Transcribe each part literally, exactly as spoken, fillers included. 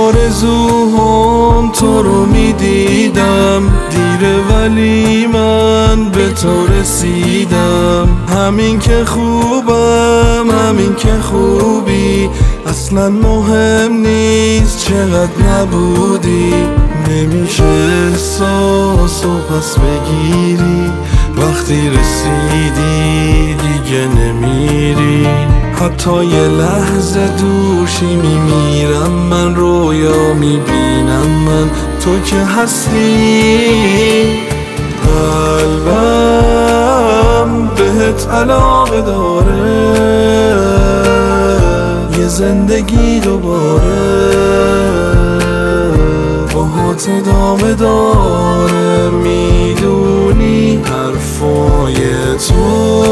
آرزوهام تو رو میدیدم دیره، ولی من به تو رسیدم. همین که خوبم، همین که خوبی، اصلا مهم نیست چقدر نبودی. نمیشه احساس و پس بگیری، وقتی رسیدی دیگه نمیری. حتی یه لحظه دوشی میمیرم، من رویا میبینم من تو که هستی. قلبم بهت علاقه داره، یه زندگی دوباره باهات ادامه داره. میدونی حرفای تو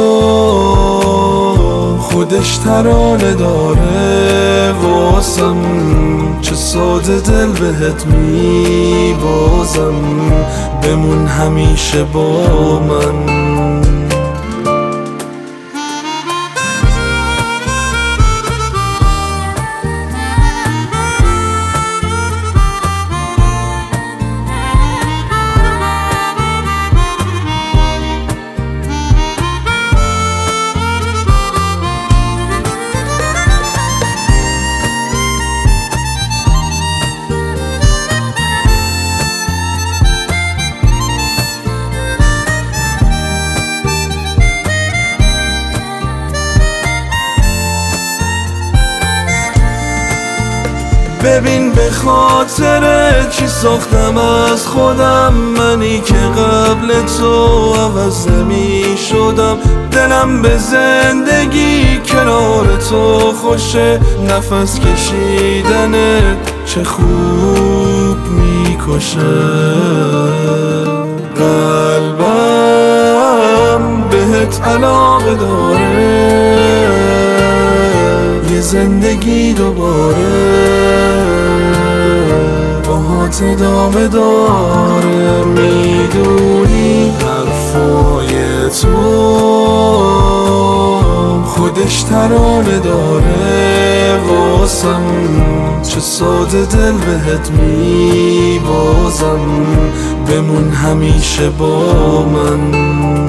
خودش ترانه داره واسم، چه ساده دل بهت میبازم. بمون همیشه با من. ببین به خاطر چی ساختم از خودم، منی که قبل تو عوض نمی شدم. دلم به زندگی کنار تو خوشه، نفس کشیدنت چه خوب میکشه. قلبم بهت علاقه داره، یه زندگی دوباره باهات ادامه داره. میدونی حرفای تو خودش ترانه داره واسم، چه ساده دل بهت میبازم. بمون همیشه با من.